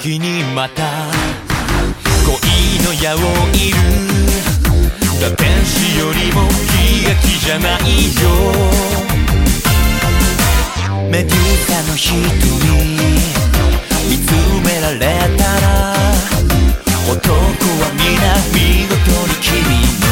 時にまた恋の矢を射る打天使よりも喜劇じゃないよ。メデューサの瞳